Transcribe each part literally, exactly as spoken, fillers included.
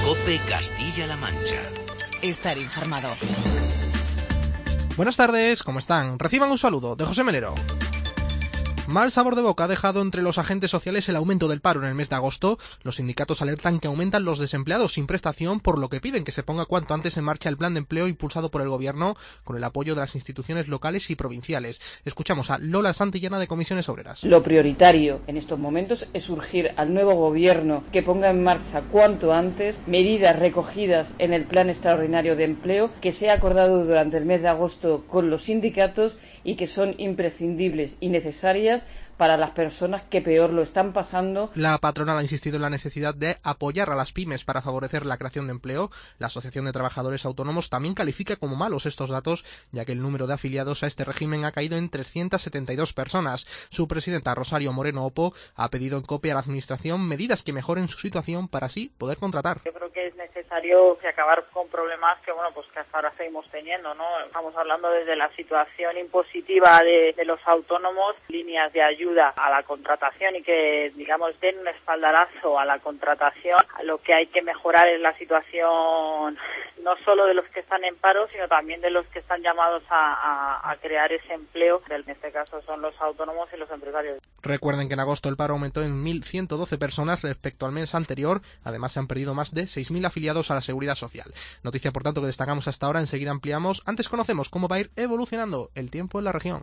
COPE Castilla-La Mancha. Estar informado. Buenas tardes, ¿cómo están? Reciban un saludo de José Melero. Mal sabor de boca ha dejado entre los agentes sociales el aumento del paro en el mes de agosto. Los sindicatos alertan que aumentan los desempleados sin prestación, por lo que piden que se ponga cuanto antes en marcha el plan de empleo impulsado por el Gobierno con el apoyo de las instituciones locales y provinciales. Escuchamos a Lola Santillana de Comisiones Obreras. Lo prioritario en estos momentos es urgir al nuevo Gobierno que ponga en marcha cuanto antes medidas recogidas en el plan extraordinario de empleo que se ha acordado durante el mes de agosto con los sindicatos y que son imprescindibles y necesarias para las personas que peor lo están pasando. La patronal ha insistido en la necesidad de apoyar a las pymes para favorecer la creación de empleo. La Asociación de Trabajadores Autónomos también califica como malos estos datos, ya que el número de afiliados a este régimen ha caído en trescientas setenta y dos personas. Su presidenta, Rosario Moreno Opo, ha pedido en COPE a la Administración medidas que mejoren su situación para así poder contratar. Yo creo que es necesario acabar con problemas que, bueno, pues que hasta ahora seguimos teniendo, ¿no? Estamos hablando desde la situación impositiva de, de los autónomos, líneas de ayuda a la contratación y que, digamos, den un espaldarazo a la contratación. Lo que hay que mejorar es la situación no solo de los que están en paro, sino también de los que están llamados a, a, a crear ese empleo. En este caso son los autónomos y los empresarios. Recuerden que en agosto el paro aumentó en mil ciento doce personas respecto al mes anterior. Además, se han perdido más de seis mil afiliados a la Seguridad Social. Noticia, por tanto, que destacamos hasta ahora. Enseguida ampliamos. Antes conocemos cómo va a ir evolucionando el tiempo en la región.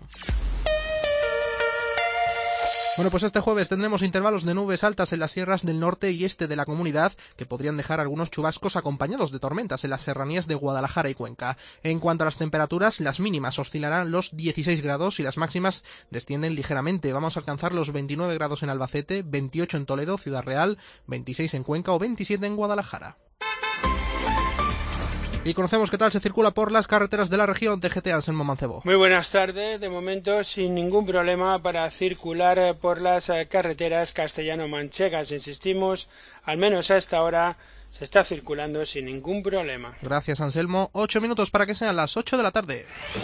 Bueno, pues este jueves tendremos intervalos de nubes altas en las sierras del norte y este de la comunidad que podrían dejar algunos chubascos acompañados de tormentas en las serranías de Guadalajara y Cuenca. En cuanto a las temperaturas, las mínimas oscilarán los dieciséis grados y las máximas descienden ligeramente. Vamos a alcanzar los veintinueve grados en Albacete, veintiocho en Toledo, Ciudad Real, veintiséis en Cuenca o veintisiete en Guadalajara. Y conocemos qué tal se circula por las carreteras de la región. T G T Anselmo Mancebo. Muy buenas tardes. De momento sin ningún problema para circular por las carreteras castellano-manchegas. Insistimos, al menos a esta hora se está circulando sin ningún problema. Gracias, Anselmo. Ocho minutos para que sean las ocho de la tarde.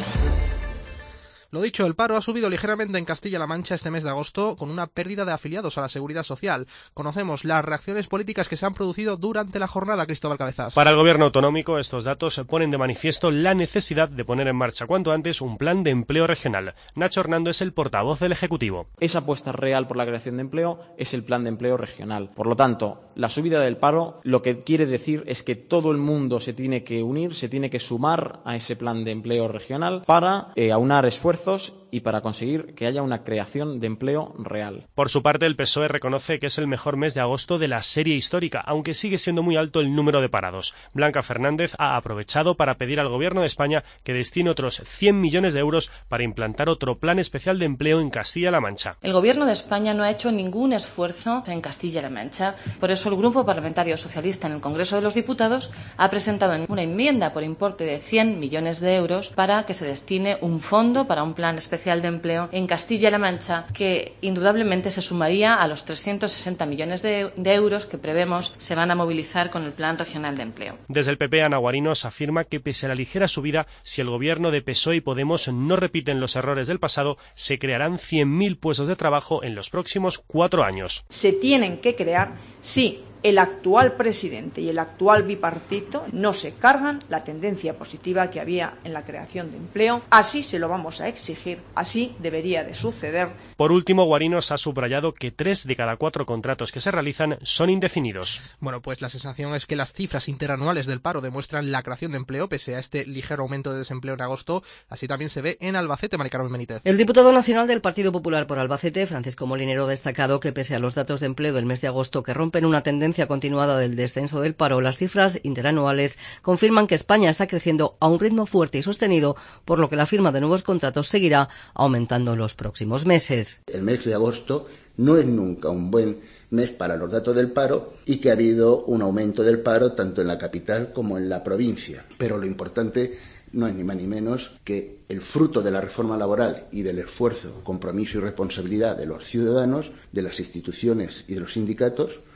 Lo dicho, el paro ha subido ligeramente en Castilla-La Mancha este mes de agosto con una pérdida de afiliados a la Seguridad Social. Conocemos las reacciones políticas que se han producido durante la jornada, Cristóbal Cabezas. Para el Gobierno autonómico, estos datos ponen de manifiesto la necesidad de poner en marcha cuanto antes un plan de empleo regional. Nacho Hernando es el portavoz del Ejecutivo. Esa apuesta real por la creación de empleo es el plan de empleo regional. Por lo tanto, la subida del paro lo que quiere decir es que todo el mundo se tiene que unir, se tiene que sumar a ese plan de empleo regional para eh, aunar esfuerzos y para conseguir que haya una creación de empleo real. Por su parte, el P S O E reconoce que es el mejor mes de agosto de la serie histórica, aunque sigue siendo muy alto el número de parados. Blanca Fernández ha aprovechado para pedir al Gobierno de España que destine otros cien millones de euros para implantar otro plan especial de empleo en Castilla-La Mancha. El Gobierno de España no ha hecho ningún esfuerzo en Castilla-La Mancha. Por eso el Grupo Parlamentario Socialista en el Congreso de los Diputados ha presentado una enmienda por importe de cien millones de euros para que se destine un fondo para un plan especial de empleo en Castilla-La Mancha que indudablemente se sumaría a los trescientos sesenta millones de, de euros que prevemos se van a movilizar con el Plan Regional de Empleo. Desde el P P, Ana Guarinos afirma que pese a la ligera subida, si el gobierno de P S O E y Podemos no repiten los errores del pasado, se crearán cien mil puestos de trabajo en los próximos cuatro años. Se tienen que crear, sí, el actual presidente y el actual bipartito no se cargan la tendencia positiva que había en la creación de empleo. Así se lo vamos a exigir, así debería de suceder. Por último, Guarinos ha subrayado que tres de cada cuatro contratos que se realizan son indefinidos. Bueno, pues la sensación es que las cifras interanuales del paro demuestran la creación de empleo pese a este ligero aumento de desempleo en agosto. Así también se ve en Albacete, Mari Carmen Benítez. El diputado nacional del Partido Popular por Albacete, Francisco Molinero, ha destacado que pese a los datos de empleo del mes de agosto que rompen una tendencia continuada del descenso del paro, las cifras interanuales confirman que España está creciendo a un ritmo fuerte y sostenido, por lo que la firma de nuevos contratos seguirá aumentando en los próximos meses. El mes de agosto no es nunca un buen mes para los datos del paro y que ha habido un aumento del paro tanto en la capital como en la provincia. Pero lo importante no es ni más ni menos que el fruto de la reforma laboral y del esfuerzo, compromiso y responsabilidad de los ciudadanos, de las instituciones y de los sindicatos,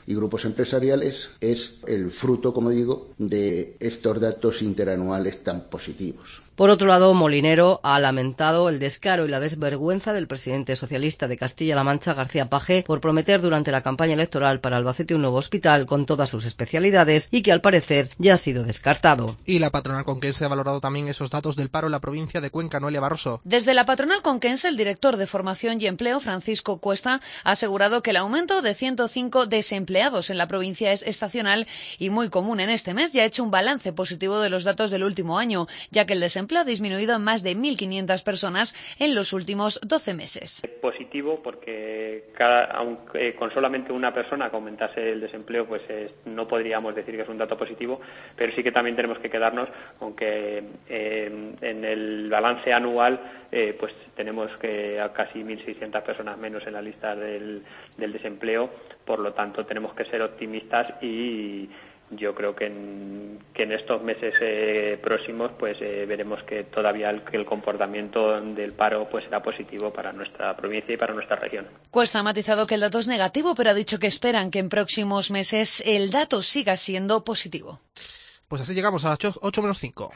y grupos empresariales es el fruto, como digo, de estos datos interanuales tan positivos. Por otro lado, Molinero ha lamentado el descaro y la desvergüenza del presidente socialista de Castilla-La Mancha, García Paje, por prometer durante la campaña electoral para Albacete un nuevo hospital con todas sus especialidades y que al parecer ya ha sido descartado. Y la patronal conquense ha valorado también esos datos del paro en la provincia de Cuenca. Noelia Barroso. Desde la patronal conquense, el director de Formación y Empleo, Francisco Cuesta, ha asegurado que el aumento de ciento cinco desempleados en la provincia es estacional y muy común en este mes y ha hecho un balance positivo de los datos del último año, ya que el desempleo ha disminuido en más de mil quinientas personas en los últimos doce meses. Positivo porque cada, aunque con solamente una persona que aumentase el desempleo, pues es, no podríamos decir que es un dato positivo, pero sí que también tenemos que quedarnos con que eh, en el balance anual eh, pues tenemos que a casi mil seiscientas personas menos en la lista del, del desempleo, por lo tanto tenemos que ser optimistas y yo creo que en, que en estos meses eh, próximos pues eh, veremos que todavía el, que el comportamiento del paro pues será positivo para nuestra provincia y para nuestra región. Cuesta ha matizado que el dato es negativo, pero ha dicho que esperan que en próximos meses el dato siga siendo positivo. Pues así llegamos a las ocho menos cinco.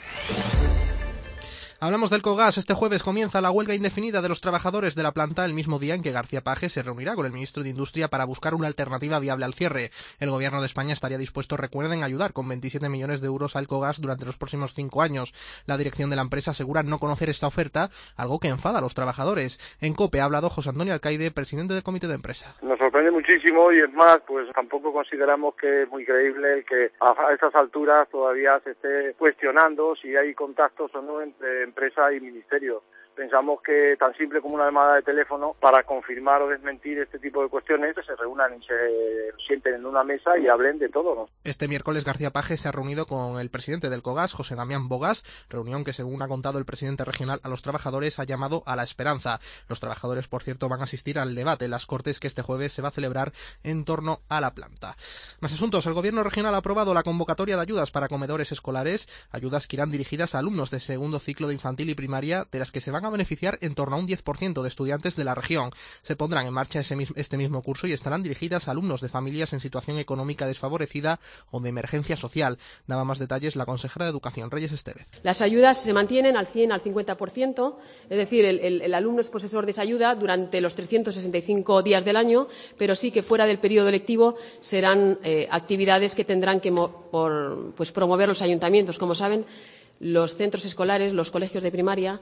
Hablamos del Cogas. Este jueves comienza la huelga indefinida de los trabajadores de la planta el mismo día en que García Paje se reunirá con el ministro de Industria para buscar una alternativa viable al cierre. El gobierno de España estaría dispuesto, recuerden, a ayudar con veintisiete millones de euros al Cogas durante los próximos cinco años. La dirección de la empresa asegura no conocer esta oferta, algo que enfada a los trabajadores. En COPE ha hablado José Antonio Alcaide, presidente del comité de empresa. Nos sorprende muchísimo y es más, pues tampoco consideramos que es muy creíble el que a estas alturas todavía se esté cuestionando si hay contactos o no entre empresa y ministerio. Pensamos que tan simple como una llamada de teléfono para confirmar o desmentir este tipo de cuestiones, que se reúnan y se sienten en una mesa y hablen de todo, ¿no? Este miércoles García Paje se ha reunido con el presidente del Cogas, José Damián Bogas, reunión que, según ha contado el presidente regional a los trabajadores, ha llamado a la esperanza. Los trabajadores, por cierto, van a asistir al debate en las Cortes que este jueves se va a celebrar en torno a la planta. Más asuntos. El gobierno regional ha aprobado la convocatoria de ayudas para comedores escolares, ayudas que irán dirigidas a alumnos de segundo ciclo de infantil y primaria, de las que se van a beneficiar en torno a un diez por ciento de estudiantes de la región. Se pondrán en marcha ese, este mismo curso y estarán dirigidas a alumnos de familias en situación económica desfavorecida o de emergencia social. Daba más detalles la consejera de Educación, Reyes Estevez. Las ayudas se mantienen al cien, al cincuenta por ciento, es decir, el, el, el alumno es posesor de esa ayuda durante los trescientos sesenta y cinco días del año, pero sí que fuera del periodo lectivo serán eh, actividades que tendrán que mo, por, pues, promover los ayuntamientos. Como saben, los centros escolares, los colegios de primaria,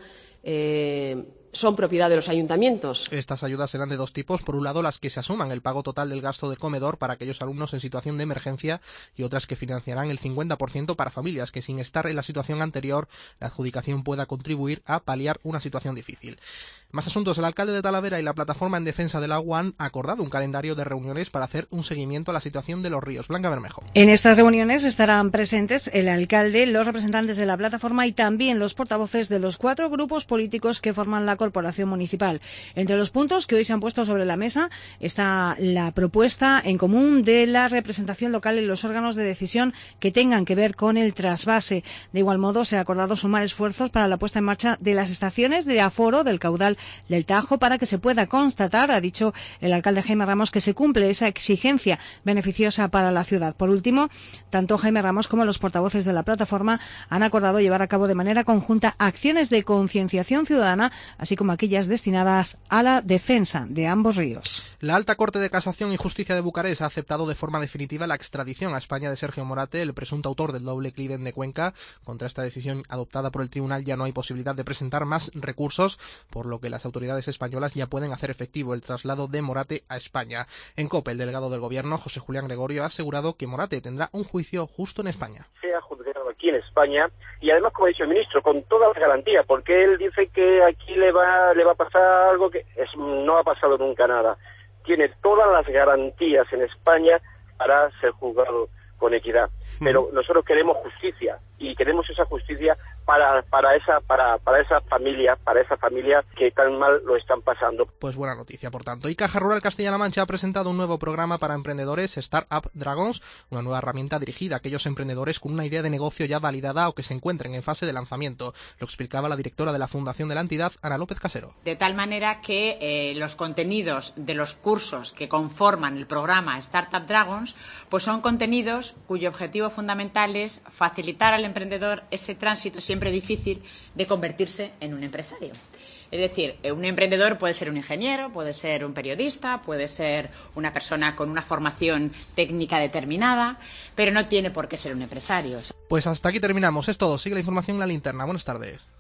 Eh, son propiedad de los ayuntamientos. Estas ayudas serán de dos tipos. Por un lado, las que se asuman el pago total del gasto de comedor para aquellos alumnos en situación de emergencia, y otras que financiarán el cincuenta por ciento para familias que, sin estar en la situación anterior, la adjudicación pueda contribuir a paliar una situación difícil. Más asuntos. El alcalde de Talavera y la Plataforma en Defensa del Agua han acordado un calendario de reuniones para hacer un seguimiento a la situación de los ríos. Blanca Bermejo. En estas reuniones estarán presentes el alcalde, los representantes de la Plataforma y también los portavoces de los cuatro grupos políticos que forman la corporación municipal. Entre los puntos que hoy se han puesto sobre la mesa está la propuesta en común de la representación local en los órganos de decisión que tengan que ver con el trasvase. De igual modo, se ha acordado sumar esfuerzos para la puesta en marcha de las estaciones de aforo del caudal del Tajo para que se pueda constatar, ha dicho el alcalde Jaime Ramos, que se cumple esa exigencia beneficiosa para la ciudad. Por último, tanto Jaime Ramos como los portavoces de la Plataforma han acordado llevar a cabo de manera conjunta acciones de concienciación ciudadana, así como aquellas destinadas a la defensa de ambos ríos. La Alta Corte de Casación y Justicia de Bucarest ha aceptado de forma definitiva la extradición a España de Sergio Morate, el presunto autor del doble crimen de Cuenca. Contra esta decisión adoptada por el tribunal ya no hay posibilidad de presentar más recursos, por lo que las autoridades españolas ya pueden hacer efectivo el traslado de Morate a España. En COPE, el delegado del Gobierno, José Julián Gregorio, ha asegurado que Morate tendrá un juicio justo en España. Se ha juzgado aquí en España y además, como ha dicho el ministro, con todas las garantías, porque él dice que aquí le va le va a pasar algo que es, no ha pasado nunca nada. Tiene todas las garantías en España para ser juzgado con equidad. Pero nosotros queremos justicia y queremos esa justicia para para esa para para esa familia, para esa familia que tan mal lo están pasando. Pues buena noticia, por tanto. Y Caja Rural Castilla-La Mancha ha presentado un nuevo programa para emprendedores, Startup Dragons, una nueva herramienta dirigida a aquellos emprendedores con una idea de negocio ya validada o que se encuentren en fase de lanzamiento. Lo explicaba la directora de la fundación de la entidad, Ana López Casero. De tal manera que eh, los contenidos de los cursos que conforman el programa Startup Dragons, pues son contenidos cuyo objetivo fundamental es facilitar al emprendedor ese tránsito siempre difícil de convertirse en un empresario. Es decir, un emprendedor puede ser un ingeniero, puede ser un periodista, puede ser una persona con una formación técnica determinada, pero no tiene por qué ser un empresario. Pues hasta aquí terminamos, es todo. Sigue la información en La Linterna. Buenas tardes.